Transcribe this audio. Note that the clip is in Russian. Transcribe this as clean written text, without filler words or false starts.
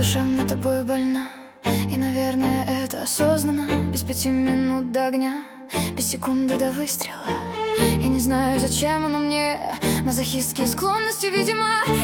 душевно тобой больна. И, наверное, это осознанно. Без 5 минут до огня, без секунды до выстрела. Я не знаю, зачем оно мне. Мазохистские склонности, видимо.